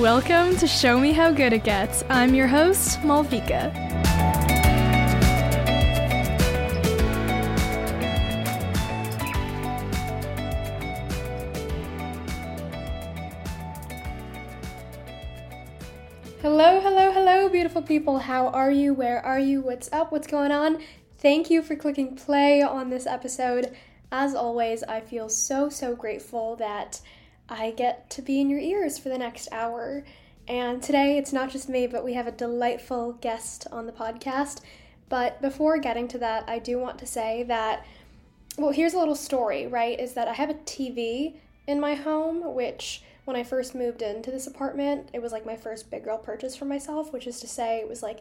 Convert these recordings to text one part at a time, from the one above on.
Welcome to Show Me How Good It Gets. I'm your host, Malvika. Hello, beautiful people. How are you? Where are you? What's up? What's going on? Thank you for clicking play on this episode. As always, I feel so grateful that I get to be in your ears for the next hour. And today, it's not just me, but we have a delightful guest on the podcast. But before getting to that, I do want to say that, well, here's a little story, right? Is that I have a TV in my home, which when I first moved into this apartment, it was like my first big girl purchase for myself, which is to say it was like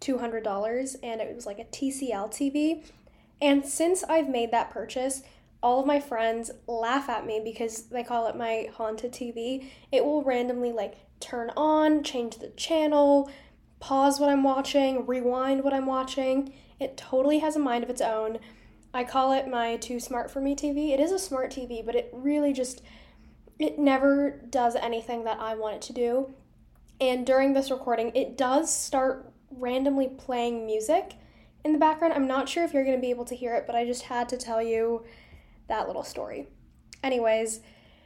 $200, and it was like a TCL TV. And since I've made that purchase, all of my friends laugh at me because they call it my haunted TV. It will randomly like turn on, change the channel, pause what I'm watching, rewind what I'm watching. It totally has a mind of its own. I call it my too smart for me TV. It is a smart TV, but it really just, it never does anything that I want it to do. And during this recording, it does start randomly playing music in the background. I'm not sure if you're going to be able to hear it, but I just had to tell you that little story. Anyways,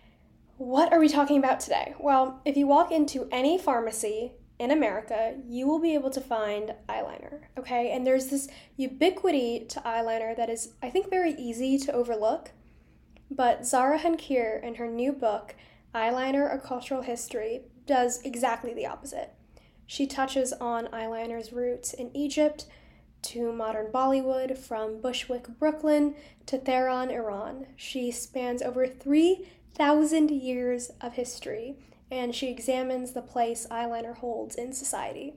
what are we talking about today? Well, if you walk into any pharmacy in America, you will be able to find eyeliner, okay? And there's this ubiquity to eyeliner that is, I think, very easy to overlook. But Zara Hankir, in her new book, Eyeliner: A Cultural History, does exactly the opposite. She touches on eyeliner's roots in Egypt to modern Bollywood, from Bushwick, Brooklyn to Tehran, Iran. She spans over 3,000 years of history, and she examines the place eyeliner holds in society.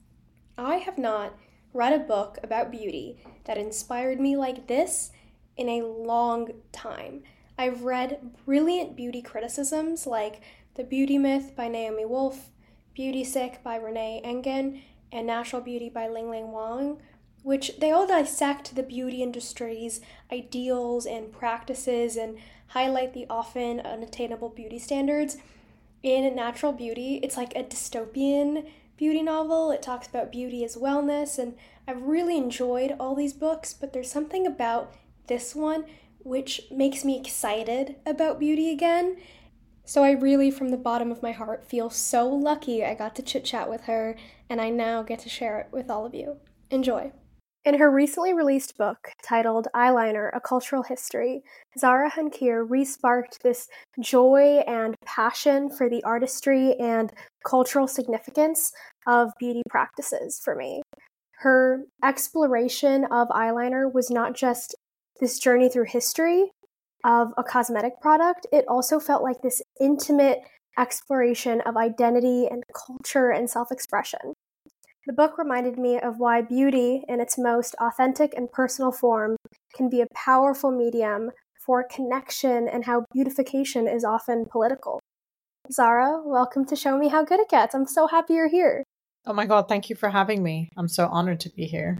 I have not read a book about beauty that inspired me like this in a long time. I've read brilliant beauty criticisms like The Beauty Myth by Naomi Wolf, Beauty Sick by Renee Engen, and Natural Beauty by Ling Wang, which they all dissect the beauty industry's ideals and practices and highlight the often unattainable beauty standards. In Natural Beauty, it's like a dystopian beauty novel. It talks about beauty as wellness, and I've really enjoyed all these books, but there's something about this one which makes me excited about beauty again. So I really, from the bottom of my heart, feel so lucky I got to chit-chat with her, and I now get to share it with all of you. Enjoy. In her recently released book, titled Eyeliner: A Cultural History, Zara Hankir re-sparked this joy and passion for the artistry and cultural significance of beauty practices for me. Her exploration of eyeliner was not just this journey through history of a cosmetic product, it also felt like this intimate exploration of identity and culture and self-expression. The book reminded me of why beauty, in its most authentic and personal form, can be a powerful medium for connection and how beautification is often political. Zara, welcome to Show Me How Good It Gets. I'm so happy you're here. Oh my God, thank you for having me. I'm so honored to be here.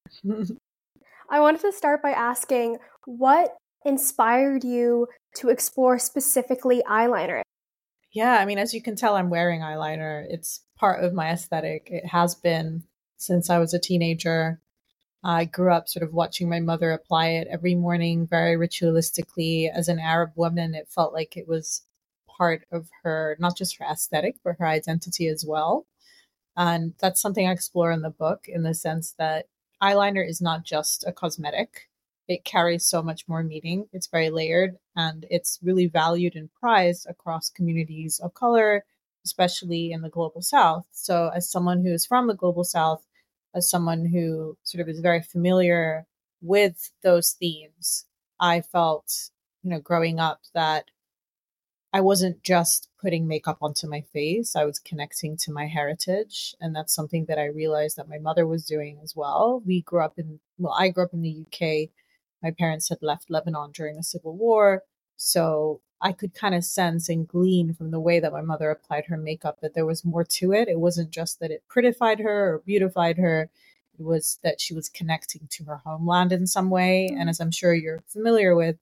I wanted to start by asking, what inspired you to explore specifically eyeliner? Yeah, I mean, as you can tell, I'm wearing eyeliner. It's part of my aesthetic. It has been since I was a teenager. I grew up sort of watching my mother apply it every morning very ritualistically. As an Arab woman, it felt like it was part of her, not just her aesthetic, but her identity as well. And that's something I explore in the book, in the sense that eyeliner is not just a cosmetic. It carries so much more meaning. It's very layered, and it's really valued and prized across communities of color, especially in the Global South. So as someone who is from the Global South, as someone who sort of is very familiar with those themes, I felt, growing up, that I wasn't just putting makeup onto my face. I was connecting to my heritage. And that's something that I realized that my mother was doing as well. I grew up in the UK. My parents had left Lebanon during the Civil War. So I could kind of sense and glean from the way that my mother applied her makeup that there was more to it. It wasn't just that it prettified her or beautified her. It was that she was connecting to her homeland in some way. And as I'm sure you're familiar with,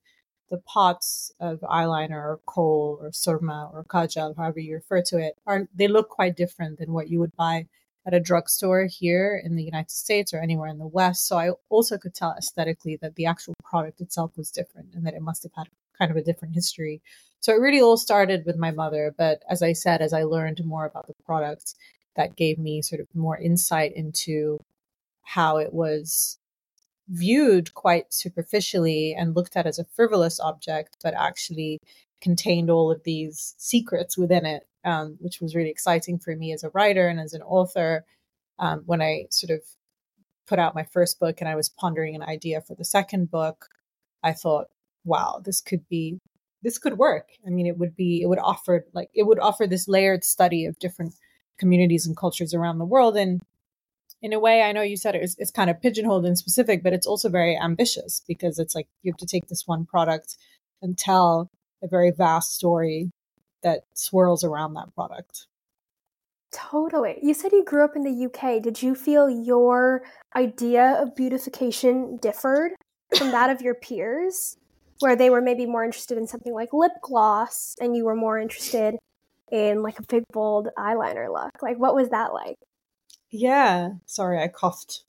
the pots of eyeliner or kohl or surma or kajal, however you refer to it, they look quite different than what you would buy at a drugstore here in the United States or anywhere in the West. So I also could tell aesthetically that the actual product itself was different and that it must have had kind of a different history. So it really all started with my mother. But as I said, as I learned more about the products, that gave me sort of more insight into how it was viewed quite superficially and looked at as a frivolous object, but actually contained all of these secrets within it, which was really exciting for me as a writer and as an author. When I sort of put out my first book and I was pondering an idea for the second book, I thought, wow, this could work. I mean, it would offer this layered study of different communities and cultures around the world. And in a way, I know you said it's kind of pigeonholed and specific, but it's also very ambitious because it's like you have to take this one product and tell a very vast story that swirls around that product. Totally. You said you grew up in the UK. Did you feel your idea of beautification differed from that of your peers, where they were maybe more interested in something like lip gloss and you were more interested in like a big, bold eyeliner look? Like, what was that like? Yeah. Sorry, I coughed.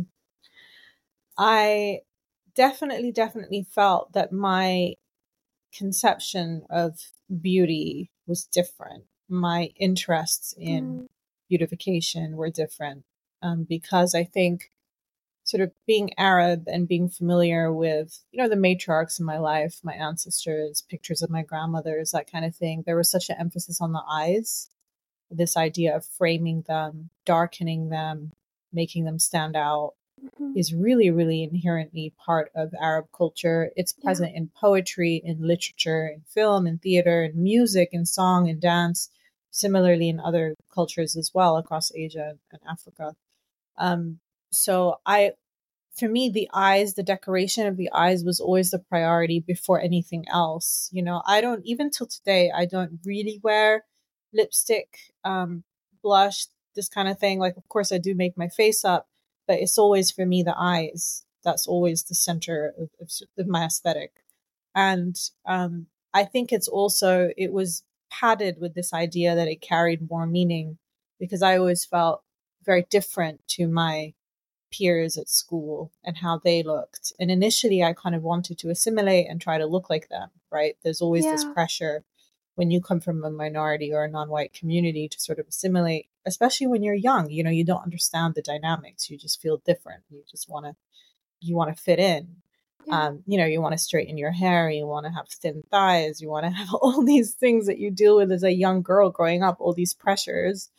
I definitely felt that my conception of beauty was different. My interests in beautification were different, because I think sort of being Arab and being familiar with, the matriarchs in my life, my ancestors, pictures of my grandmothers, that kind of thing, there was such an emphasis on the eyes, this idea of framing them, darkening them, making them stand out is really, really inherently part of Arab culture. It's present in poetry, in literature, in film, in theater, in music, in song, in dance, similarly in other cultures as well across Asia and Africa. So for me, the decoration of the eyes was always the priority before anything else. Even till today, I don't really wear lipstick, blush, this kind of thing. Like, of course, I do make my face up, but it's always for me the eyes. That's always the center of my aesthetic. And I think it was padded with this idea that it carried more meaning because I always felt very different to my peers at school and how they looked. And initially, I kind of wanted to assimilate and try to look like them, right? There's always this pressure when you come from a minority or a non-white community to sort of assimilate, especially when you're young. You don't understand the dynamics. You just feel different. You want to fit in. You want to straighten your hair. You want to have thin thighs. You want to have all these things that you deal with as a young girl growing up, all these pressures.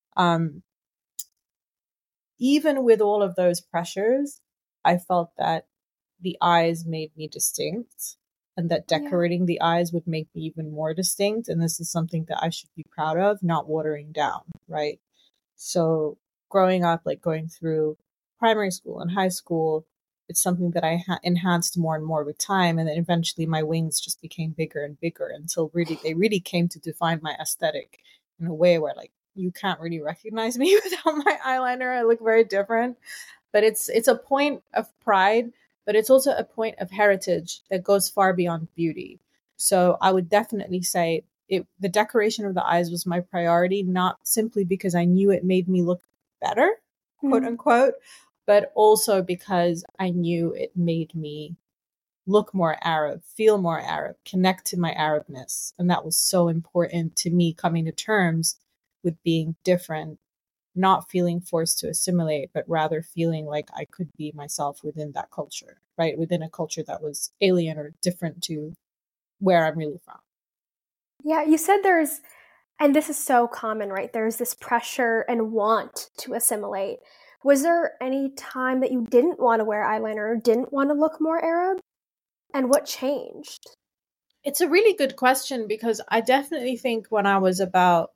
Even with all of those pressures, I felt that the eyes made me distinct and that decorating the eyes would make me even more distinct. And this is something that I should be proud of, not watering down, right? So growing up, like going through primary school and high school, it's something that I enhanced more and more with time. And then eventually my wings just became bigger and bigger until they really came to define my aesthetic in a way where like, you can't really recognize me without my eyeliner. I look very different, but it's a point of pride, but it's also a point of heritage that goes far beyond beauty. So I would definitely say the decoration of the eyes was my priority, not simply because I knew it made me look better, quote unquote, but also because I knew it made me look more Arab, feel more Arab, connect to my Arabness. And that was so important to me coming to terms with being different, not feeling forced to assimilate, but rather feeling like I could be myself within that culture, right? Within a culture that was alien or different to where I'm really from. Yeah, you said and this is so common, right? There's this pressure and want to assimilate. Was there any time that you didn't want to wear eyeliner or didn't want to look more Arab? And what changed? It's a really good question because I definitely think when I was about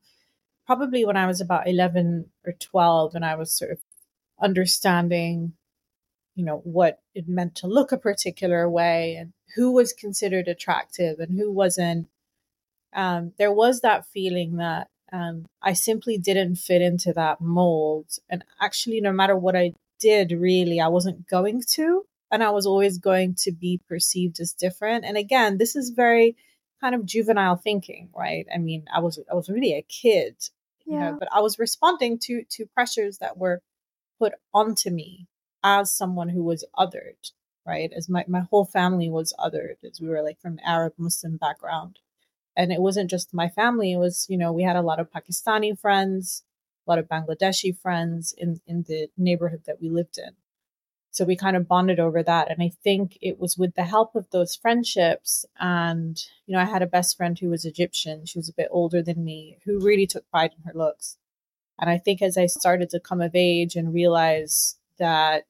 11 or 12 and I was sort of understanding, what it meant to look a particular way and who was considered attractive and who wasn't, there was that feeling that I simply didn't fit into that mold. And actually, no matter what I did, really, I wasn't going to. and I was always going to be perceived as different. And again, this is very kind of juvenile thinking, right? I mean, I was really a kid, Yeah. but I was responding to pressures that were put onto me as someone who was othered, right? As my whole family was othered, as we were like from an Arab Muslim background. And it wasn't just my family, it was, we had a lot of Pakistani friends, a lot of Bangladeshi friends in the neighborhood that we lived in. So we kind of bonded over that. And I think it was with the help of those friendships. And, I had a best friend who was Egyptian. She was a bit older than me, who really took pride in her looks. And I think as I started to come of age and realize that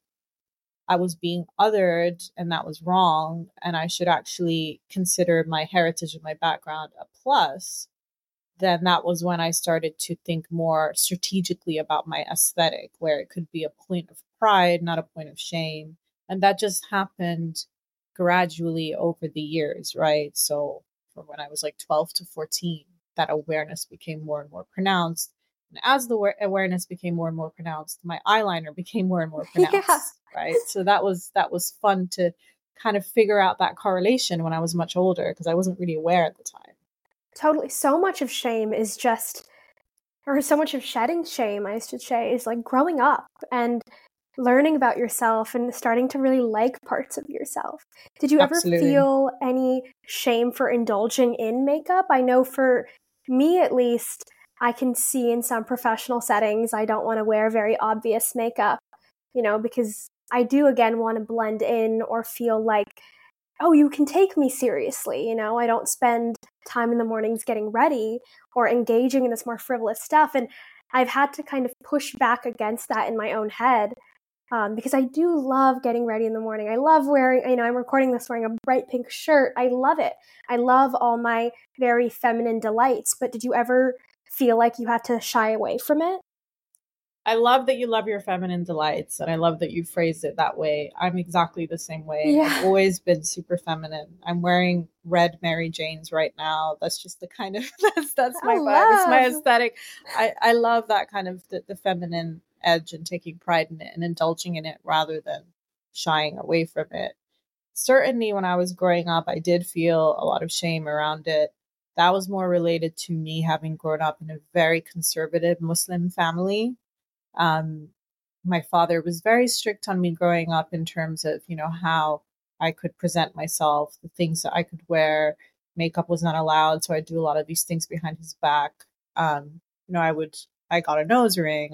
I was being othered and that was wrong, and I should actually consider my heritage and my background a plus, then that was when I started to think more strategically about my aesthetic, where it could be a point of pride, not a point of shame. And that just happened gradually over the years, right? So from when I was like 12 to 14, that awareness became more and more pronounced. And as the awareness became more and more pronounced, my eyeliner became more and more Yeah. pronounced, right? So that was fun to kind of figure out that correlation when I was much older, because I wasn't really aware at the time. Totally. So much of shame is just, or so much of shedding shame, I should say, is like growing up and learning about yourself and starting to really like parts of yourself. Did you ever Absolutely. feel any shame for indulging in makeup? I know for me, at least, I can see in some professional settings, I don't want to wear very obvious makeup, because I do again want to blend in or feel like, oh, you can take me seriously. I don't spend time in the mornings getting ready or engaging in this more frivolous stuff. And I've had to kind of push back against that in my own head, because I do love getting ready in the morning. I love wearing, I'm recording this wearing a bright pink shirt. I love it. I love all my very feminine delights. But did you ever feel like you had to shy away from it? I love that you love your feminine delights, and I love that you phrased it that way. I'm exactly the same way. I've Yeah. always been super feminine. I'm wearing red Mary Janes right now. That's just the kind of that's I my vibe. It's my love. aesthetic. I love that kind of the feminine edge and taking pride in it and indulging in it rather than shying away from it. Certainly when I was growing up, I did feel a lot of shame around it. That was more related to me having grown up in a very conservative Muslim family. um, my father was very strict on me growing up in terms of, how I could present myself, the things that I could wear. Makeup was not allowed, so I do a lot of these things behind his back. Um, I got a nose ring.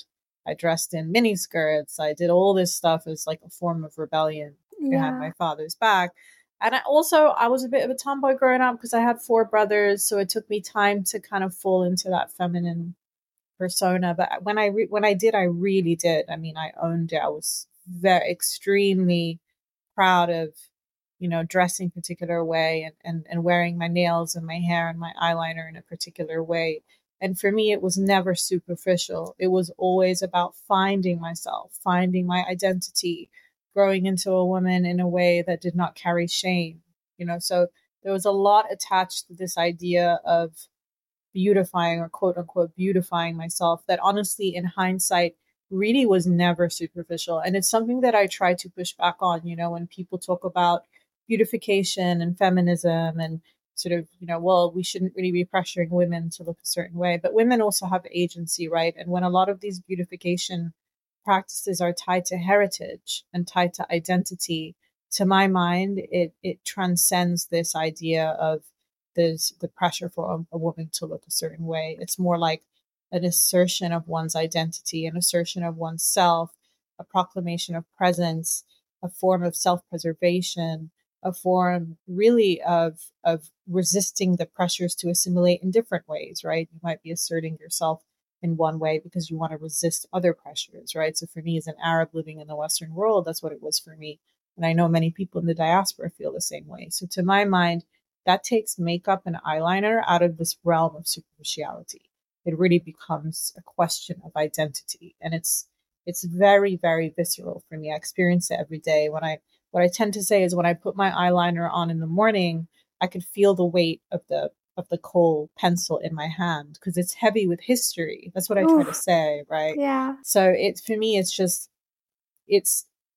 I dressed in mini skirts. I did all this stuff as like a form of rebellion behind Yeah. my father's back. And I was a bit of a tomboy growing up because I had four brothers, so it took me time to kind of fall into that feminine persona. But when I did, I really did. I mean, I owned it. I was very extremely proud of, dressing a particular way, and wearing my nails and my hair and my eyeliner in a particular way. And for me, it was never superficial. It was always about finding myself, finding my identity, growing into a woman in a way that did not carry shame. So there was a lot attached to this idea of beautifying, or quote unquote beautifying myself, that honestly in hindsight really was never superficial. And it's something that I try to push back on, when people talk about beautification and feminism and sort of, well, we shouldn't really be pressuring women to look a certain way, but women also have agency, right? And when a lot of these beautification practices are tied to heritage and tied to identity, to my mind it transcends this idea of there's the pressure for a woman to look a certain way. It's more like an assertion of one's identity, an assertion of oneself, a proclamation of presence, a form of self-preservation, a form really of resisting the pressures to assimilate in different ways, right? You might be asserting yourself in one way because you want to resist other pressures, right? So for me as an Arab living in the Western world, that's what it was for me. And I know many people in the diaspora feel the same way. So to my mind, that takes makeup and eyeliner out of this realm of superficiality. It really becomes a question of identity. And it's very, very visceral for me. I experience it every day. What I tend to say is when I put my eyeliner on in the morning, I could feel the weight of the kohl pencil in my hand because it's heavy with history. That's what I try to Ooh. say, right? Yeah. So it for me it's just it's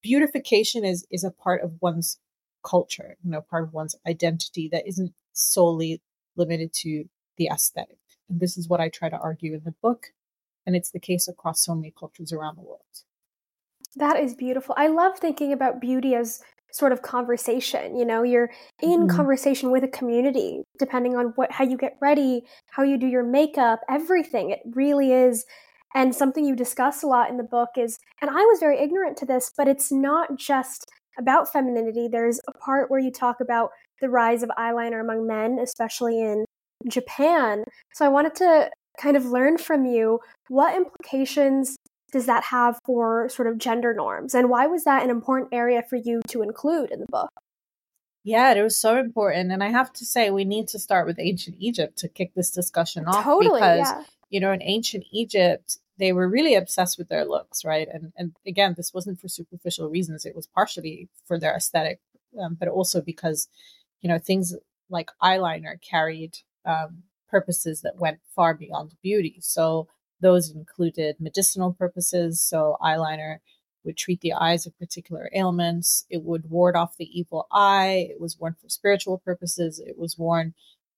beautification is a part of one's culture, part of one's identity that isn't solely limited to the aesthetic. And this is what I try to argue in the book. And it's the case across so many cultures around the world. That is beautiful. I love thinking about beauty as sort of conversation. You're in conversation with a community, depending on how you get ready, how you do your makeup, everything. It really is. And something you discuss a lot in the book is, and I was very ignorant to this, but it's not just about femininity. There's a part where you talk about the rise of eyeliner among men, especially in Japan. So I wanted to kind of learn from you, what implications does that have for sort of gender norms? And why was that an important area for you to include in the book? Yeah, it was so important. And I have to say, we need to start with ancient Egypt to kick this discussion off. Totally, because, yeah. In ancient Egypt, they were really obsessed with their looks, right? And again, this wasn't for superficial reasons. It was partially for their aesthetic, but also because, things like eyeliner carried purposes that went far beyond beauty. So those included medicinal purposes. So eyeliner would treat the eyes of particular ailments. It would ward off the evil eye. It was worn for spiritual purposes. It was worn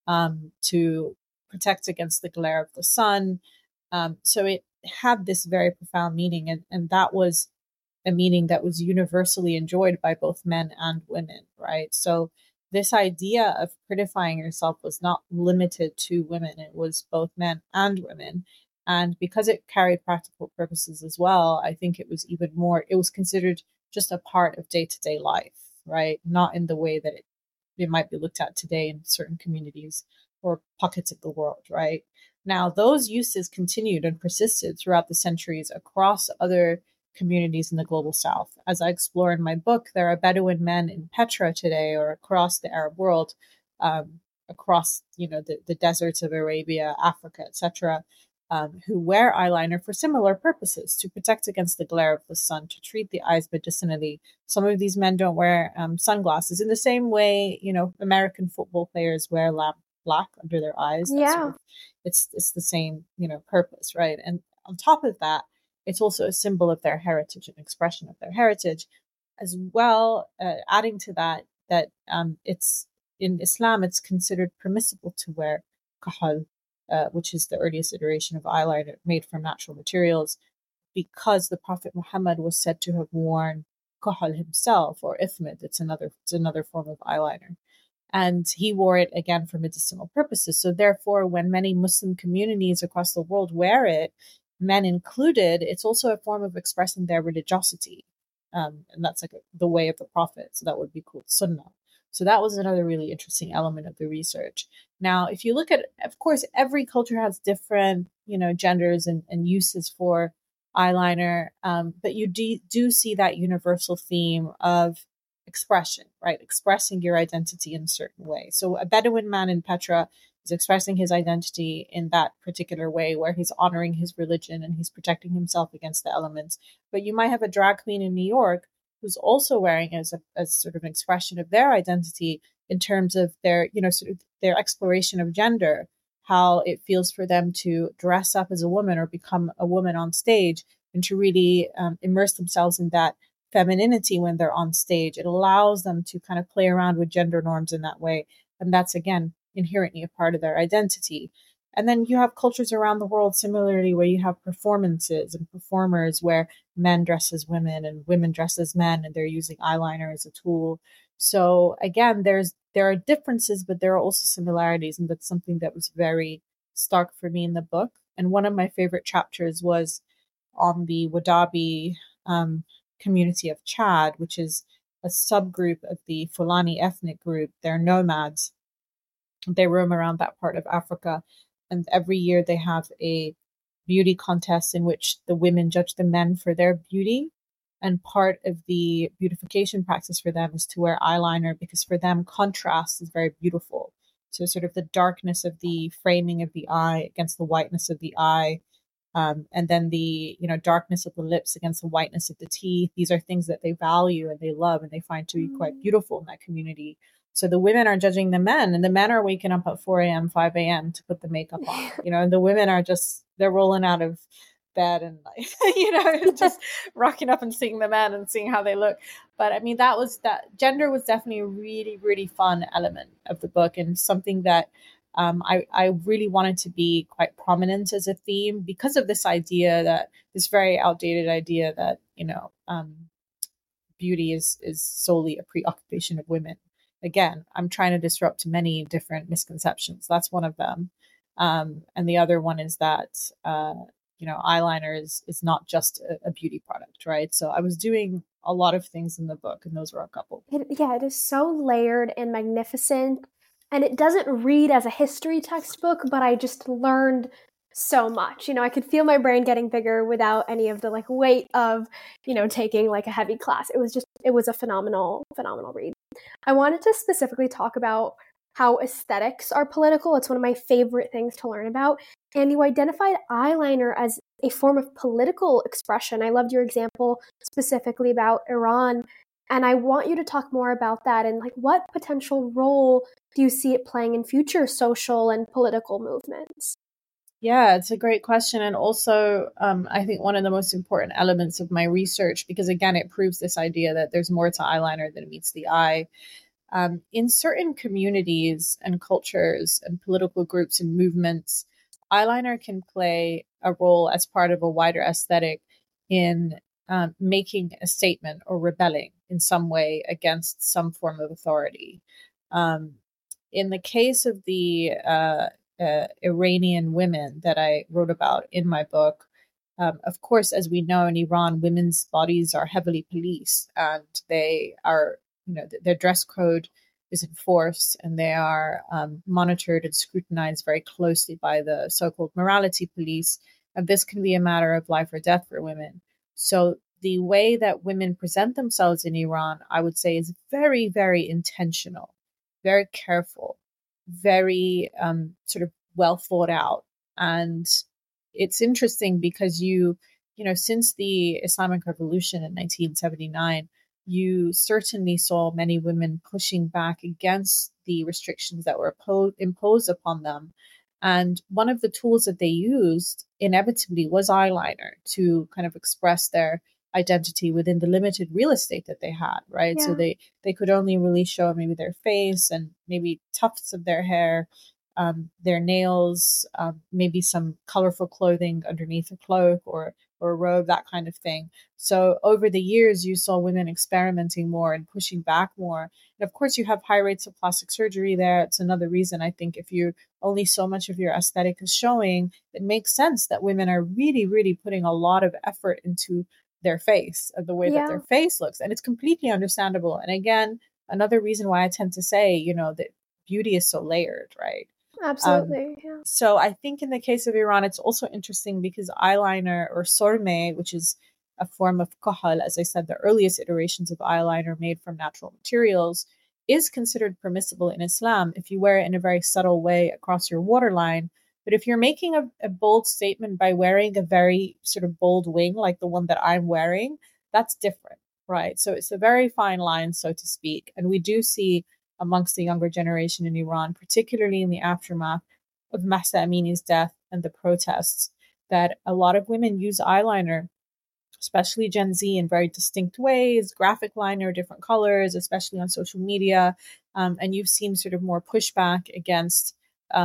to protect against the glare of the sun. So it had this very profound meaning. And that was a meaning that was universally enjoyed by both men and women, right? So this idea of prettifying yourself was not limited to women. It was both men and women. And because it carried practical purposes as well, I think it was it was considered just a part of day-to-day life, right? Not in the way that it might be looked at today in certain communities or pockets of the world, right? Now, those uses continued and persisted throughout the centuries across other communities in the global south. As I explore in my book, there are Bedouin men in Petra today or across the Arab world, across the deserts of Arabia, Africa, etc., who wear eyeliner for similar purposes, to protect against the glare of the sun, to treat the eyes medicinally. Some of these men don't wear sunglasses in the same way, American football players wear lamp black under their eyes. Yeah. It's the same, purpose, right? And on top of that, it's also a symbol of their heritage, an expression of their heritage as well. Adding to that it's in Islam, it's considered permissible to wear kahal, which is the earliest iteration of eyeliner made from natural materials, because the Prophet Muhammad was said to have worn kahal himself, or ithmid. It's another form of eyeliner. And he wore it again for medicinal purposes. So therefore, when many Muslim communities across the world wear it, men included, it's also a form of expressing their religiosity. And that's like the way of the Prophet. So that would be called sunnah. So that was another really interesting element of the research. Now, if you look at, of course, every culture has different, genders and uses for eyeliner. But you do see that universal theme of expression, right? Expressing your identity in a certain way. So a Bedouin man in Petra is expressing his identity in that particular way, where he's honoring his religion and he's protecting himself against the elements. But you might have a drag queen in New York who's also wearing as sort of an expression of their identity in terms of their, sort of their exploration of gender, how it feels for them to dress up as a woman or become a woman on stage, and to really immerse themselves in that femininity when they're on stage. It allows them to kind of play around with gender norms in that way. And that's, again, inherently a part of their identity. And then you have cultures around the world similarly, where you have performances and performers where men dress as women and women dress as men, and they're using eyeliner as a tool. So again, there are differences, but there are also similarities. And that's something that was very stark for me in the book. And one of my favorite chapters was on the Wadabi community of Chad, which is a subgroup of the Fulani ethnic group. They're nomads. They roam around that part of Africa. And every year they have a beauty contest in which the women judge the men for their beauty. And part of the beautification practice for them is to wear eyeliner, because for them, contrast is very beautiful. So sort of the darkness of the framing of the eye against the whiteness of the eye. And then the darkness of the lips against the whiteness of the teeth. These are things that they value and they love and they find to be quite beautiful in that community. So the women are judging the men, and the men are waking up at 4 a.m., 5 a.m. to put the makeup on. And the women are they're rolling out of bed and like, just rocking up and seeing the men and seeing how they look. But I mean, that gender was definitely a really, really fun element of the book, and something that I really wanted to be quite prominent as a theme, because of this very outdated idea that, beauty is solely a preoccupation of women. Again, I'm trying to disrupt many different misconceptions. That's one of them. And the other one is that, eyeliner is not just a beauty product, right? So I was doing a lot of things in the book, and those were a couple. It is so layered and magnificent. And it doesn't read as a history textbook, but I just learned so much. I could feel my brain getting bigger without any of the like weight of, taking like a heavy class. It was a phenomenal read. I wanted to specifically talk about how aesthetics are political. It's one of my favorite things to learn about. And you identified eyeliner as a form of political expression. I loved your example specifically about Iran. And I want you to talk more about that and like what potential role do you see it playing in future social and political movements? Yeah, it's a great question. And also, I think one of the most important elements of my research, because again, it proves this idea that there's more to eyeliner than meets the eye. In certain communities and cultures and political groups and movements, eyeliner can play a role as part of a wider aesthetic in making a statement or rebelling in some way against some form of authority. In the case of the Iranian women that I wrote about in my book, of course, as we know, in Iran, women's bodies are heavily policed, and they are, their dress code is enforced, and they are monitored and scrutinized very closely by the so-called morality police. And this can be a matter of life or death for women. So the way that women present themselves in Iran, I would say, is very, very intentional, very careful, very sort of well thought out. And it's interesting because since the Islamic Revolution in 1979, you certainly saw many women pushing back against the restrictions that were imposed upon them. And one of the tools that they used inevitably was eyeliner to kind of express their identity within the limited real estate that they had, right? Yeah. So they could only really show maybe their face and maybe tufts of their hair, their nails, maybe some colorful clothing underneath a cloak or a robe, that kind of thing. So over the years, you saw women experimenting more and pushing back more. And of course, you have high rates of plastic surgery there. It's another reason, I think, if you only so much of your aesthetic is showing, it makes sense that women are really, really putting a lot of effort into their face, of the way that their face looks. And it's completely understandable. And again, another reason why I tend to say, that beauty is so layered, right? Absolutely. Yeah. So I think in the case of Iran, it's also interesting because eyeliner, or sorme, which is a form of kahal, as I said, the earliest iterations of eyeliner made from natural materials, is considered permissible in Islam if you wear it in a very subtle way across your waterline. But if you're making a bold statement by wearing a very sort of bold wing, like the one that I'm wearing, that's different, right? So it's a very fine line, so to speak. And we do see amongst the younger generation in Iran, particularly in the aftermath of Mahsa Amini's death and the protests, that a lot of women use eyeliner, especially Gen Z, in very distinct ways, graphic liner, different colors, especially on social media. And you've seen sort of more pushback against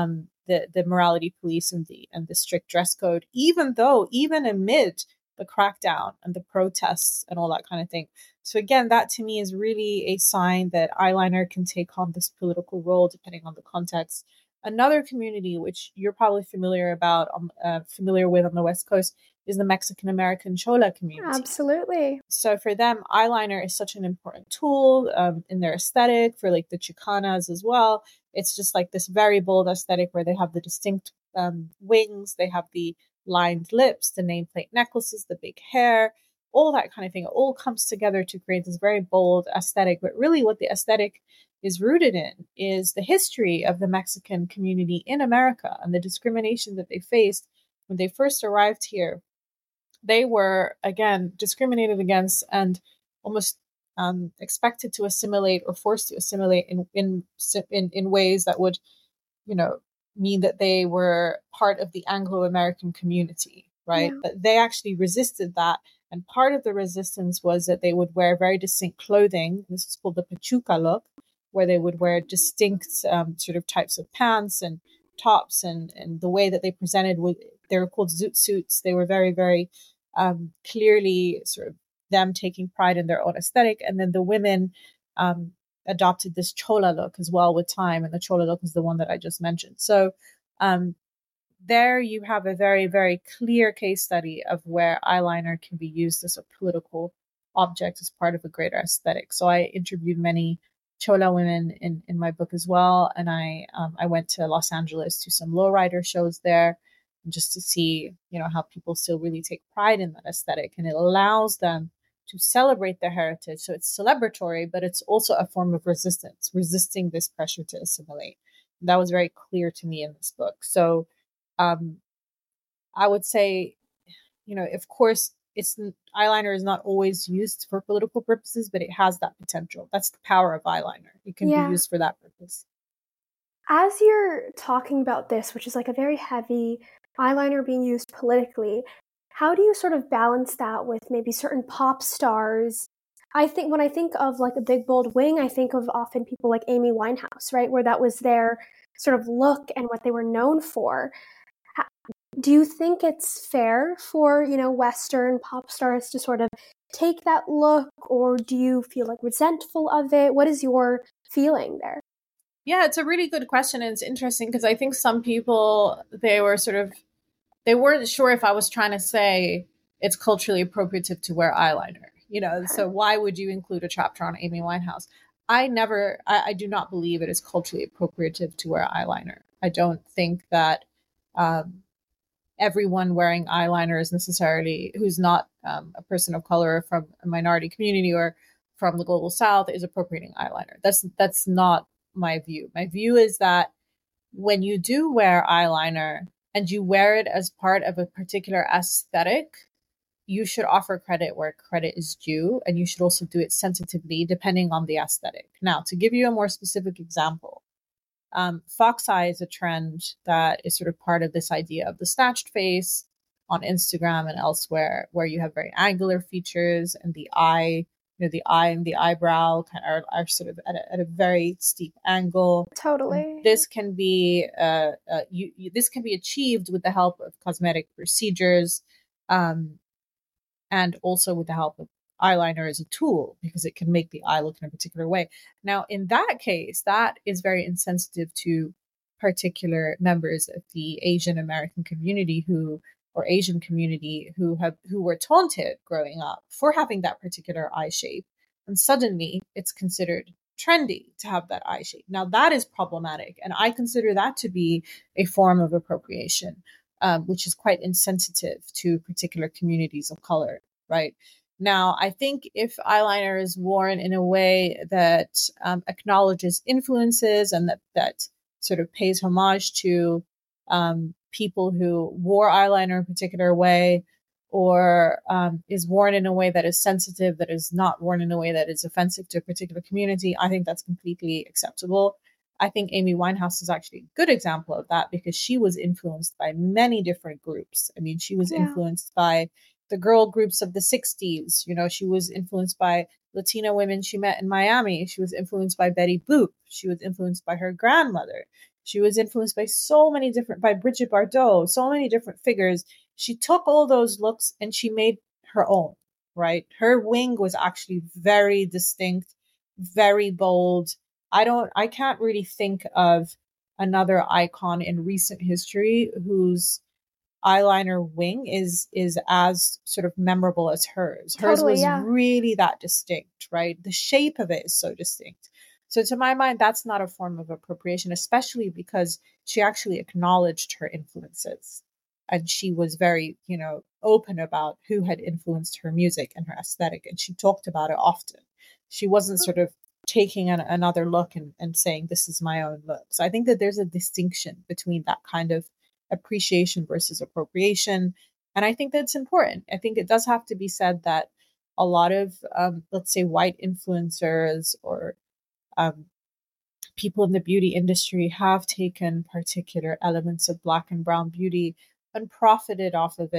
the morality police and the strict dress code, even amid the crackdown and the protests and all that kind of thing. So again, that to me is really a sign that eyeliner can take on this political role depending on the context. Another community, which you're probably familiar with on the West Coast, is the Mexican American Chola community. Absolutely. So for them, eyeliner is such an important tool in their aesthetic, for like the Chicanas as well. It's just like this very bold aesthetic where they have the distinct wings, they have the lined lips, the nameplate necklaces, the big hair, all that kind of thing. It all comes together to create this very bold aesthetic. But really what the aesthetic is rooted in is the history of the Mexican community in America and the discrimination that they faced when they first arrived here. They were, again, discriminated against and almost expected to assimilate or forced to assimilate in ways that would, mean that they were part of the Anglo-American community, right? Yeah. But they actually resisted that. And part of the resistance was that they would wear very distinct clothing. This is called the Pachuca look, where they would wear distinct sort of types of pants and tops, and the way that they presented with, they were called zoot suits. They were very, very clearly sort of them taking pride in their own aesthetic. And then the women um, adopted this chola look as well with time. And the chola look is the one that I just mentioned. So um, there you have a very, very clear case study of where eyeliner can be used as a political object as part of a greater aesthetic. So I interviewed many Chola women in my book as well. And I went to Los Angeles to some lowrider shows there just to see, how people still really take pride in that aesthetic. And it allows them to celebrate their heritage. So it's celebratory, but it's also a form of resistance, resisting this pressure to assimilate. And that was very clear to me in this book. So um, I would say, of course, eyeliner is not always used for political purposes, but it has that potential. That's the power of eyeliner. It can be Yeah. used for that purpose. As you're talking about this, which is like a very heavy eyeliner being used politically, how do you sort of balance that with maybe certain pop stars? I think when I think of like a big bold wing, I think of often people like Amy Winehouse, right? Where that was their sort of look and what they were known for. Do you think it's fair for, Western pop stars to sort of take that look, or do you feel like resentful of it? What is your feeling there? Yeah, it's a really good question. And it's interesting because I think some people, they weren't sure if I was trying to say it's culturally appropriative to wear eyeliner, Okay. so why would you include a chapter on Amy Winehouse? I do not believe it is culturally appropriative to wear eyeliner. I don't think that um, everyone wearing eyeliner is necessarily, who's not a person of color from a minority community or from the global south, is appropriating eyeliner. That's not my view. My view is that when you do wear eyeliner and you wear it as part of a particular aesthetic, you should offer credit where credit is due, and you should also do it sensitively depending on the aesthetic. Now, to give you a more specific example, fox eye is a trend that is sort of part of this idea of the snatched face on Instagram and elsewhere, where you have very angular features and the eye, the eye and the eyebrow are sort of at a very steep angle. And Totally. this can be this can be achieved with the help of cosmetic procedures, um, and also with the help of eyeliner as a tool, because it can make the eye look in a particular way. Now, in that case, that is very insensitive to particular members of the Asian American community or Asian community who were taunted growing up for having that particular eye shape. And suddenly it's considered trendy to have that eye shape. Now that is problematic. And I consider that to be a form of appropriation, which is quite insensitive to particular communities of color, right? Now, I think if eyeliner is worn in a way that acknowledges influences and that sort of pays homage to people who wore eyeliner in a particular way, or is worn in a way that is sensitive, that is not worn in a way that is offensive to a particular community, I think that's completely acceptable. I think Amy Winehouse is actually a good example of that because she was influenced by many different groups. I mean, she was Yeah. influenced by the girl groups of the 60s. She was influenced by Latina women she met in Miami. She was influenced by Betty Boop. She was influenced by her grandmother. She was influenced by Brigitte Bardot, so many different figures. She took all those looks and she made her own, right? Her wing was actually very distinct, very bold. I can't really think of another icon in recent history whose eyeliner wing is as sort of memorable as hers. Hers Totally, was yeah. really that distinct, right? The shape of it is so distinct. So to my mind, that's not a form of appropriation, especially because she actually acknowledged her influences. And she was very, open about who had influenced her music and her aesthetic. And she talked about it often. She wasn't sort of taking another look and saying, this is my own look. So I think that there's a distinction between that kind of appreciation versus appropriation. And I think that's important. I think it does have to be said that a lot of, let's say, white influencers or um, people in the beauty industry have taken particular elements of Black and Brown beauty and profited off of it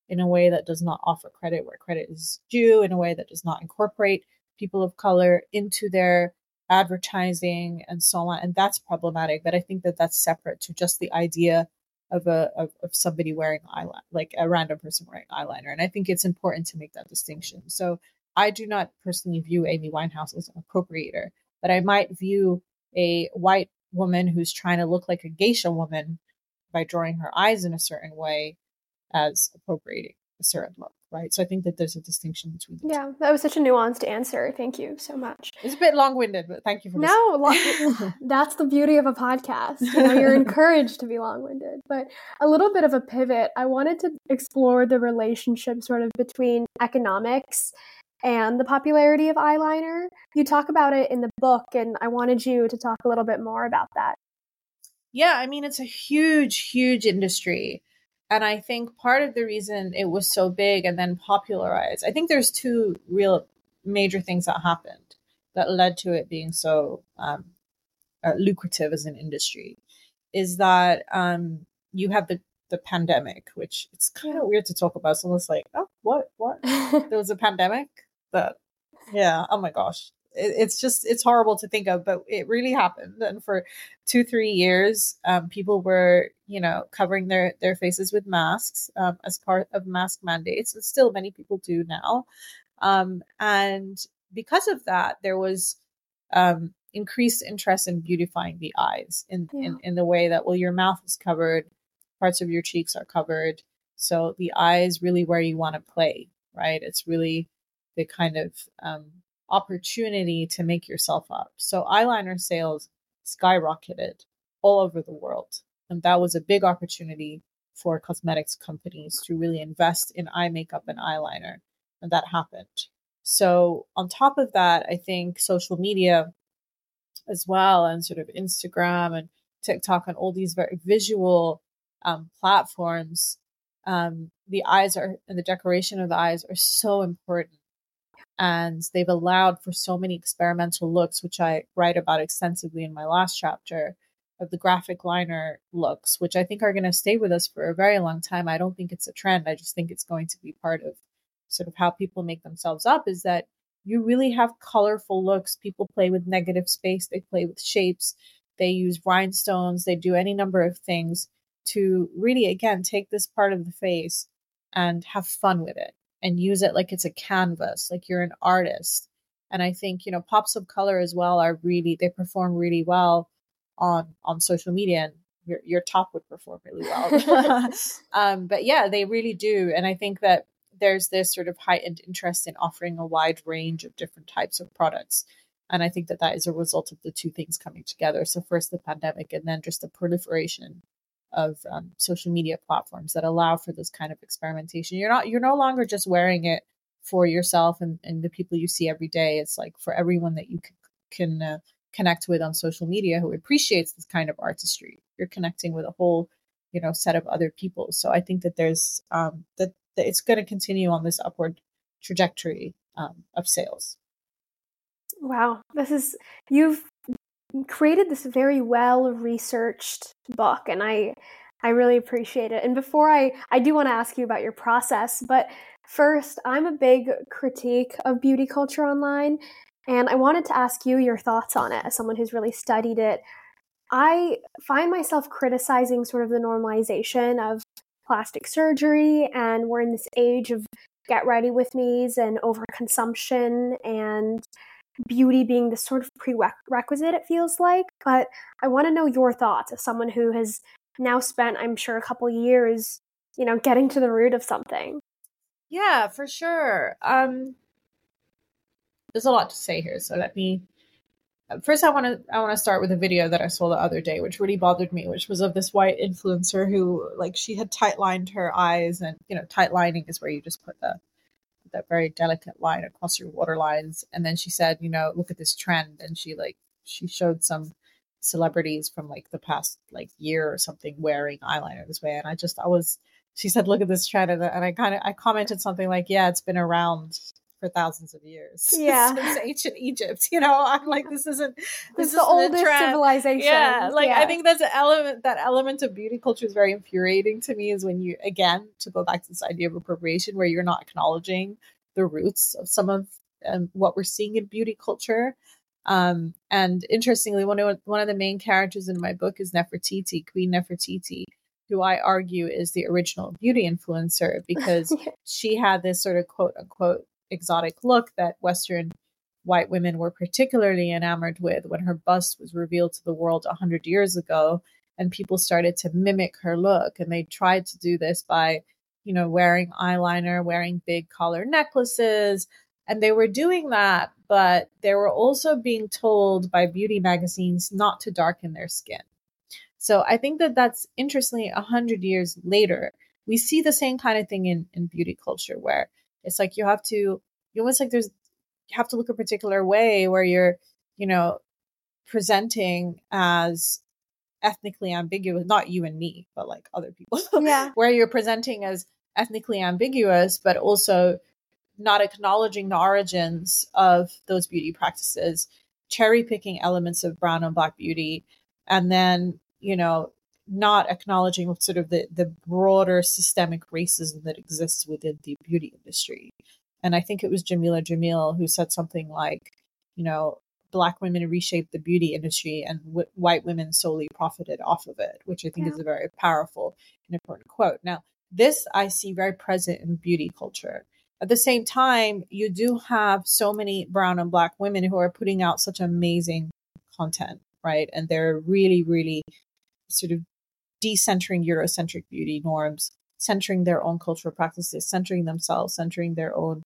in a way that does not offer credit where credit is due, in a way that does not incorporate people of color into their advertising and so on. And that's problematic. But I think that that's separate to just the idea of somebody wearing eyeliner, like a random person wearing eyeliner. And I think it's important to make that distinction. So I do not personally view Amy Winehouse as an appropriator, but I might view a white woman who's trying to look like a geisha woman by drawing her eyes in a certain way as appropriating a certain look, right? So I think that there's a distinction between the two. That was such a nuanced answer. Thank you so much. It's a bit long-winded, but thank you for listening. That's the beauty of a podcast. You're encouraged to be long-winded. But a little bit of a pivot, I wanted to explore the relationship sort of between economics and the popularity of eyeliner. You talk about it in the book, and I wanted you to talk a little bit more about that. Yeah, I mean, it's a huge, huge industry. And I think part of the reason it was so big and then popularized, I think there's two real major things that happened that led to it being so lucrative as an industry, is that you have the pandemic, which it's kind of weird to talk about. Someone's like, oh, what? There was a pandemic? Yeah, oh my gosh. It's horrible to think of, but it really happened. And for 2-3 years, people were, covering their faces with masks as part of mask mandates. And still many people do now. And because of that, there was increased interest in beautifying the eyes in the way that, well, your mouth is covered, parts of your cheeks are covered. So the eye is really where you want to play, right? It's really the kind of opportunity to make yourself up. So eyeliner sales skyrocketed all over the world. And that was a big opportunity for cosmetics companies to really invest in eye makeup and eyeliner. And that happened. So on top of that, I think social media as well, and sort of Instagram and TikTok and all these very visual platforms, the eyes and the decoration of the eyes are so important. And they've allowed for so many experimental looks, which I write about extensively in my last chapter, of the graphic liner looks, which I think are going to stay with us for a very long time. I don't think it's a trend. I just think it's going to be part of sort of how people make themselves up, is that you really have colorful looks. People play with negative space. They play with shapes. They use rhinestones. They do any number of things to really, again, take this part of the face and have fun with it and use it like it's a canvas, like you're an artist. And I think, pops of color as well they perform really well on social media, and your top would perform really well. But yeah, they really do. And I think that there's this sort of heightened interest in offering a wide range of different types of products. And I think that is a result of the two things coming together. So first the pandemic, and then just the proliferation of social media platforms that allow for this kind of experimentation. You're no longer just wearing it for yourself and the people you see every day. It's like for everyone that you can connect with on social media who appreciates this kind of artistry. You're connecting with a whole, set of other people. So I think that there's that it's going to continue on this upward trajectory of sales. Wow, you've created this very well-researched book, and I really appreciate it. And before I do want to ask you about your process, but first, I'm a big critique of beauty culture online, and I wanted to ask you your thoughts on it as someone who's really studied it. I find myself criticizing sort of the normalization of plastic surgery, and we're in this age of get ready with me's and overconsumption and beauty being this sort of prerequisite, it feels like. But I want to know your thoughts as someone who has now spent, I'm sure, a couple years, getting to the root of something. Yeah, for sure. There's a lot to say here. So first I want to start with a video that I saw the other day, which really bothered me, which was of this white influencer who, like, she had tight lined her eyes, and, tight lining is where you just put that very delicate line across your water lines. And then she said, look at this trend. And she showed some celebrities from like the past like year or something wearing eyeliner this way. And she said, look at this trend. And I commented something like, yeah, it's been around for thousands of years Yeah. since ancient Egypt. You know, I'm like, this isn't the oldest trend. civilization. Yeah, like yeah. I think that's an element. That element of beauty culture is very infuriating to me. Is when you, again, to go back to this idea of appropriation, where you're not acknowledging the roots of some of what we're seeing in beauty culture. And interestingly, one of the main characters in my book is Nefertiti, Queen Nefertiti, who I argue is the original beauty influencer, because she had this sort of quote unquote exotic look that Western white women were particularly enamored with when her bust was revealed to the world 100 years ago, and people started to mimic her look. And they tried to do this by, you know, wearing eyeliner, wearing big collar necklaces. And they were doing that, but they were also being told by beauty magazines not to darken their skin. So I think that that's, interestingly, 100 years later, we see the same kind of thing in beauty culture, where it's like you have to look a particular way, where you're, you know, presenting as ethnically ambiguous, not you and me, but like other people, Yeah. where you're presenting as ethnically ambiguous, but also not acknowledging the origins of those beauty practices, cherry picking elements of brown and black beauty, and then, you know, not acknowledging sort of the broader systemic racism that exists within the beauty industry. And I think it was Jamila Jamil who said something like, you know, Black women reshaped the beauty industry and white women solely profited off of it, which I think is a very powerful and important quote. Now, this I see very present in beauty culture. At the same time, you do have so many brown and black women who are putting out such amazing content, right? And they're really, really sort of decentering Eurocentric beauty norms, centering their own cultural practices, centering themselves, centering their own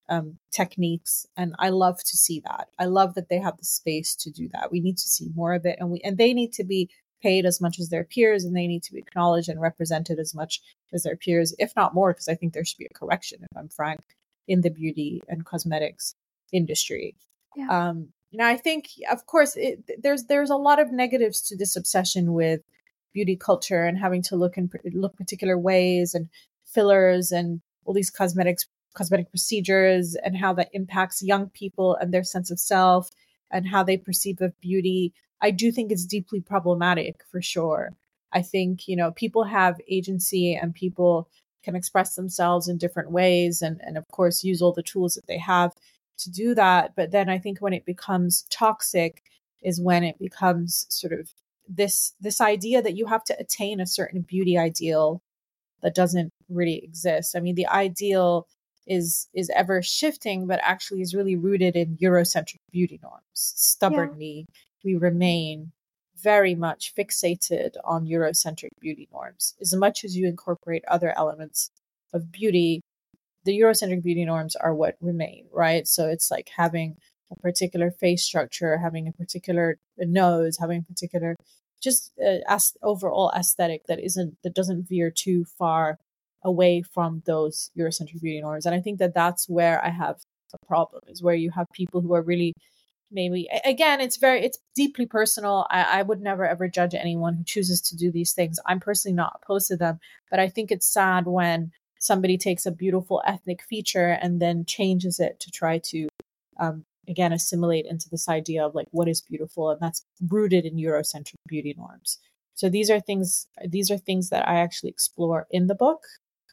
techniques. And I love to see that. I love that they have the space to do that. We need to see more of it, and they need to be paid as much as their peers, and they need to be acknowledged and represented as much as their peers, if not more, because I think there should be a correction, if I'm frank, in the beauty and cosmetics industry. Yeah. Now, I think, of course, there's a lot of negatives to this obsession with beauty culture and having to look particular ways, and fillers and all these cosmetic procedures, and how that impacts young people and their sense of self and how they perceive of beauty. I do think it's deeply problematic, for sure. I think, you know, people have agency and people can express themselves in different ways, and of course use all the tools that they have to do that. But then I think when it becomes toxic is when it becomes sort of this idea that you have to attain a certain beauty ideal that doesn't really exist. I mean, the ideal is ever shifting, but actually is really rooted in Eurocentric beauty norms. Stubbornly, we remain very much fixated on Eurocentric beauty norms. As much as you incorporate other elements of beauty, the Eurocentric beauty norms are what remain, right? So it's like having a particular face structure, having a particular nose, having a particular just overall aesthetic that doesn't veer too far away from those Eurocentric beauty norms. And I think that that's where I have a problem, is where you have people who are really, maybe, again, it's deeply personal. I would never ever judge anyone who chooses to do these things. I'm personally not opposed to them, but I think it's sad when somebody takes a beautiful ethnic feature and then changes it to try to again assimilate into this idea of like what is beautiful, and that's rooted in Eurocentric beauty norms. So these are things that I actually explore in the book,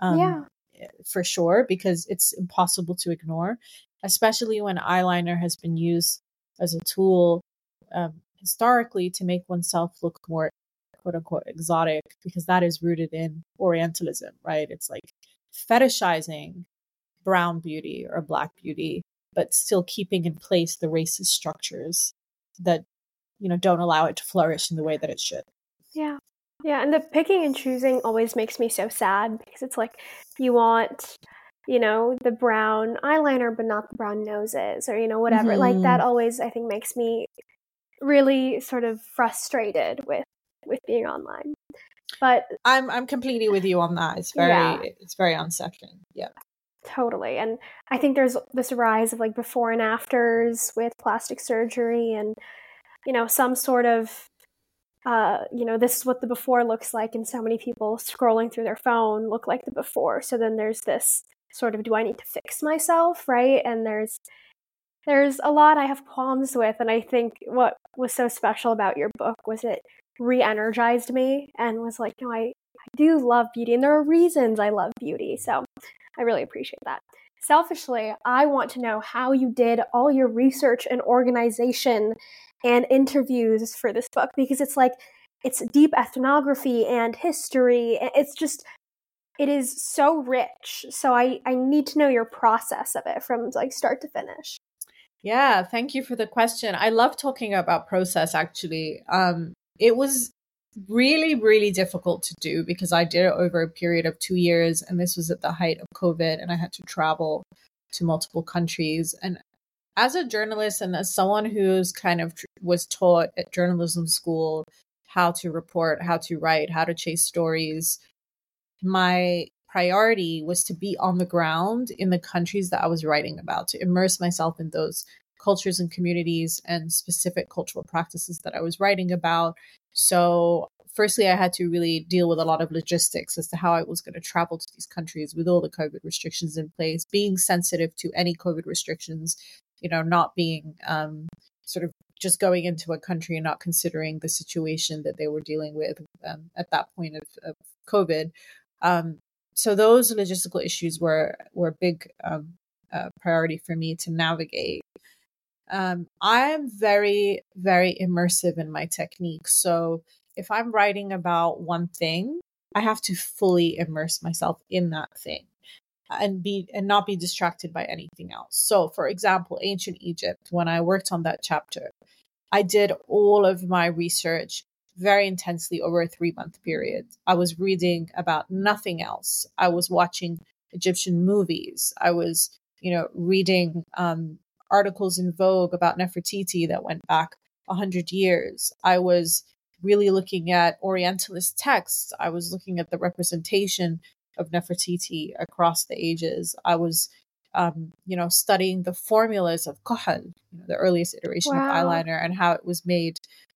for sure, because it's impossible to ignore, especially when eyeliner has been used as a tool historically to make oneself look more quote unquote exotic, because that is rooted in Orientalism, right? It's like fetishizing brown beauty or black beauty, but still keeping in place the racist structures that, you know, don't allow it to flourish in the way that it should. Yeah. Yeah, and the picking and choosing always makes me so sad, because it's like you want, you know, the brown eyeliner but not the brown noses, or, you know, whatever. Mm-hmm. Like that always, I think, makes me really sort of frustrated with being online. But I'm completely with you on that. It's very unsettling. Yeah. Totally. And I think there's this rise of like before and afters with plastic surgery, and, you know, some sort of you know, this is what the before looks like, and so many people scrolling through their phone look like the before. So then there's this sort of, do I need to fix myself, right? And there's a lot I have qualms with, and I think what was so special about your book was it re-energized me and was like, no, I do love beauty, and there are reasons I love beauty. So I really appreciate that. Selfishly, I want to know how you did all your research and organization and interviews for this book, because it's deep ethnography and history. It is so rich. So I need to know your process of it from like start to finish. Yeah, thank you for the question. I love talking about process actually. It was really, really difficult to do because I did it over a period of 2 years, and this was at the height of COVID, and I had to travel to multiple countries. And as a journalist and as someone who's kind of was taught at journalism school how to report, how to write, how to chase stories, my priority was to be on the ground in the countries that I was writing about, to immerse myself in those cultures and communities and specific cultural practices that I was writing about. So, firstly, I had to really deal with a lot of logistics as to how I was going to travel to these countries with all the COVID restrictions in place, being sensitive to any COVID restrictions, not being sort of just going into a country and not considering the situation that they were dealing with at that point of COVID. So those logistical issues were a big priority for me to navigate. I'm very, very immersive in my technique. So if I'm writing about one thing, I have to fully immerse myself in that thing and not be distracted by anything else. So for example, ancient Egypt, when I worked on that chapter, I did all of my research very intensely over a 3-month period. I was reading about nothing else. I was watching Egyptian movies. I was, reading articles in Vogue about Nefertiti that went back 100 years. I was really looking at Orientalist texts. I was looking at the representation of Nefertiti across the ages. I was studying the formulas of Kahal, the earliest iteration of eyeliner, and how it was made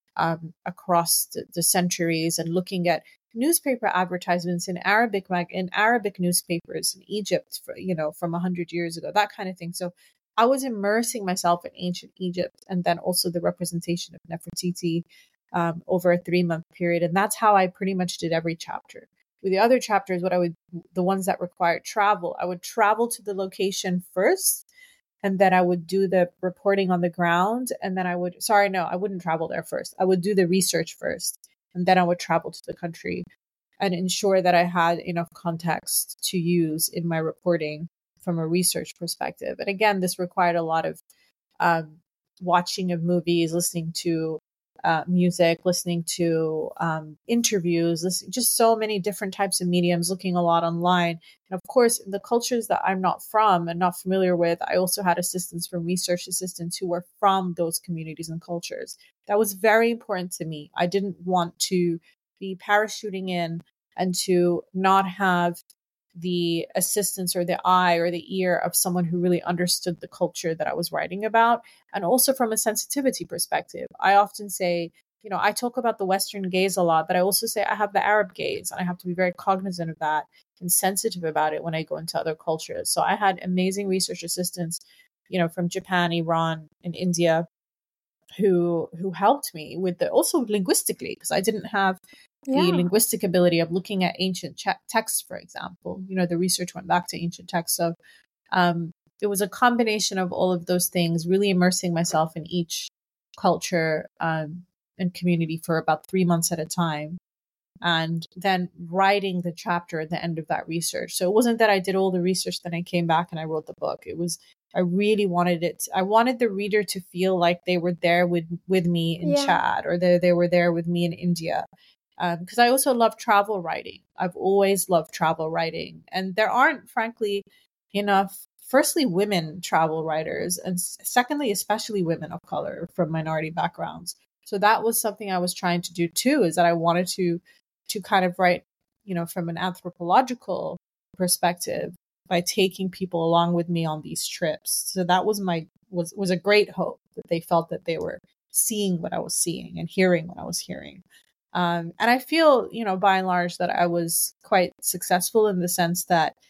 across the centuries, and looking at newspaper advertisements in Arabic newspapers in Egypt, from 100 years ago, that kind of thing. So I was immersing myself in ancient Egypt, and then also the representation of Nefertiti over a 3-month period, and that's how I pretty much did every chapter. With the other chapters, the ones that required travel, I would travel to the location first, and then I would do the reporting on the ground. And then I wouldn't travel there first. I would do the research first, and then I would travel to the country and ensure that I had enough context to use in my reporting from a research perspective. And again, this required a lot of watching of movies, listening to music, listening to interviews, just so many different types of mediums, looking a lot online. And of course, in the cultures that I'm not from and not familiar with, I also had assistance from research assistants who were from those communities and cultures. That was very important to me. I didn't want to be parachuting in and to not have the assistance or the eye or the ear of someone who really understood the culture that I was writing about. And also from a sensitivity perspective, I often say, I talk about the Western gaze a lot, but I also say I have the Arab gaze, and I have to be very cognizant of that and sensitive about it when I go into other cultures. So I had amazing research assistants, from Japan, Iran, and India, who helped me with also linguistically, because I didn't have the linguistic ability of looking at ancient texts, for example. The research went back to ancient texts. So it was a combination of all of those things, really immersing myself in each culture and community for about 3 months at a time, and then writing the chapter at the end of that research. So it wasn't that I did all the research, then I came back and I wrote the book. I really wanted I wanted the reader to feel like they were there with me in Chad, or they were there with me in India. Because I also love travel writing. I've always loved travel writing. And there aren't, frankly, enough, firstly, women travel writers, and secondly, especially women of color from minority backgrounds. So that was something I was trying to do too, is that I wanted to kind of write, from an anthropological perspective by taking people along with me on these trips. So that was was a great hope, that they felt that they were seeing what I was seeing and hearing what I was hearing. And I feel, by and large, that I was quite successful in the sense that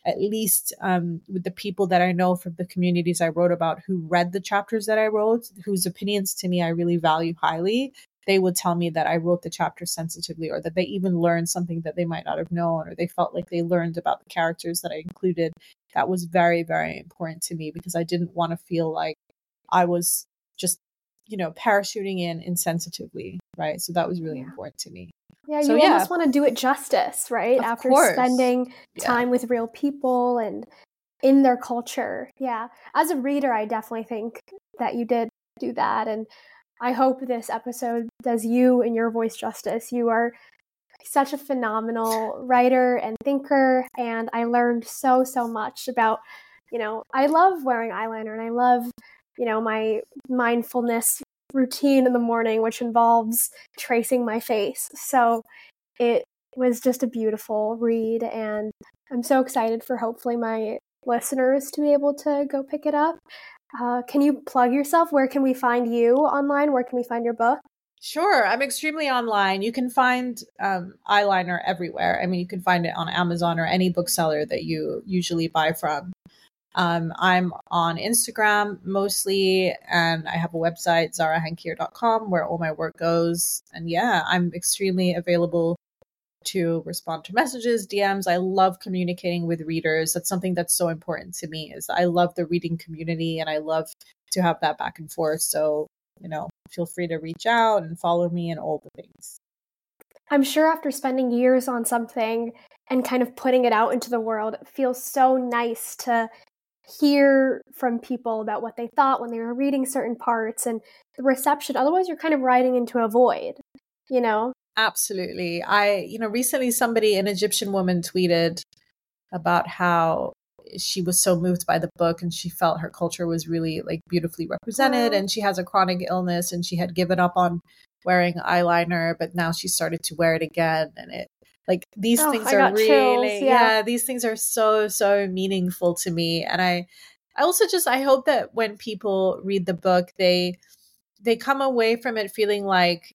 at least with the people that I know from the communities I wrote about who read the chapters that I wrote, whose opinions to me I really value highly, they would tell me that I wrote the chapter sensitively, or that they even learned something that they might not have known, or they felt like they learned about the characters that I included. That was very, very important to me, because I didn't want to feel like I was just, parachuting in insensitively, right? So that was really important to me. Yeah, you almost want to do it justice, right? After spending time with real people and in their culture. Yeah. As a reader, I definitely think that you did do that. And I hope this episode does you and your voice justice. You are such a phenomenal writer and thinker. And I learned so much about, I love wearing eyeliner, and I love, my mindfulness routine in the morning, which involves tracing my face. So it was just a beautiful read, and I'm so excited for hopefully my listeners to be able to go pick it up. Can you plug yourself? Where can we find you online? Where can we find your book? Sure. I'm extremely online. You can find eyeliner everywhere. I mean, you can find it on Amazon or any bookseller that you usually buy from. I'm on Instagram mostly, and I have a website, zarahankier.com, where all my work goes. And yeah, I'm extremely available to respond to messages, DMs. I love communicating with readers. That's something that's so important to me, is I love the reading community, and I love to have that back and forth. So, feel free to reach out and follow me and all the things. I'm sure after spending years on something and kind of putting it out into the world, it feels so nice to hear from people about what they thought when they were reading certain parts and the reception. Otherwise, you're kind of riding into a void, Absolutely. Recently an Egyptian woman tweeted about how she was so moved by the book, and she felt her culture was really like beautifully represented. And she has a chronic illness, and she had given up on wearing eyeliner, but now she started to wear it again. And these things are really, these things are so meaningful to me. And I also I hope that when people read the book, they come away from it feeling like,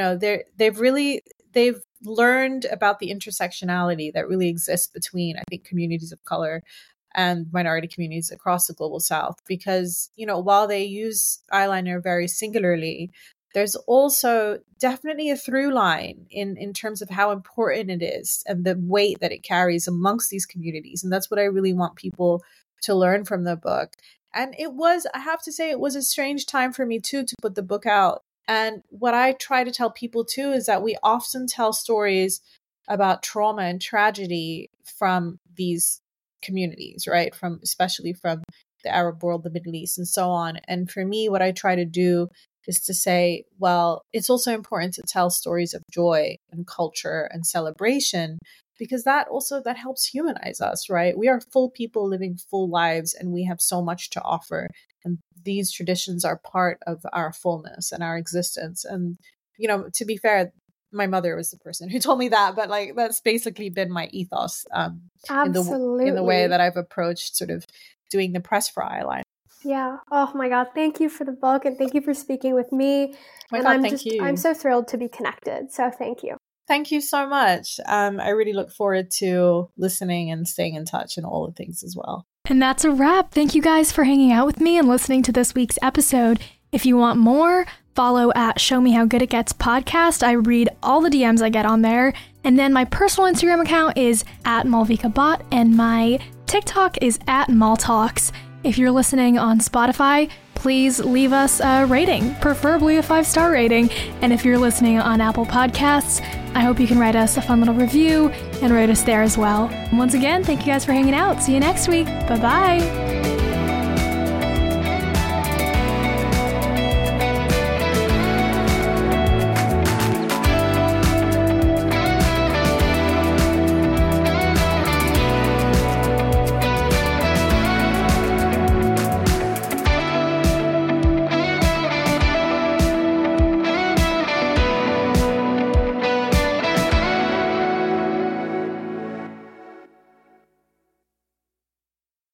they've learned about the intersectionality that really exists between, I think, communities of color and minority communities across the global South. Because, while they use eyeliner very singularly, there's also definitely a through line in terms of how important it is and the weight that it carries amongst these communities. And that's what I really want people to learn from the book. And I have to say, it was a strange time for me too, to put the book out. And what I try to tell people too is that we often tell stories about trauma and tragedy from these communities, right? Especially from the Arab world, the Middle East, and so on. And for me, what I try to do is to say, well, it's also important to tell stories of joy and culture and celebration, because that helps humanize us, right? We are full people living full lives, and we have so much to offer. And these traditions are part of our fullness and our existence. And, to be fair, my mother was the person who told me that, but that's basically been my ethos in the way that I've approached sort of doing the press for eyeliner. Yeah. Oh my God. Thank you for the book, and thank you for speaking with me. I'm so thrilled to be connected. So thank you. Thank you so much. I really look forward to listening and staying in touch and all the things as well. And that's a wrap. Thank you guys for hanging out with me and listening to this week's episode. If you want more, follow at Show Me How Good It Gets podcast. I read all the DMs I get on there. And then my personal Instagram account is at MalvikaBot, and my TikTok is at MalTalks. If you're listening on Spotify, please leave us a rating, preferably a 5-star rating. And if you're listening on Apple Podcasts, I hope you can write us a fun little review and rate us there as well. Once again, thank you guys for hanging out. See you next week. Bye-bye.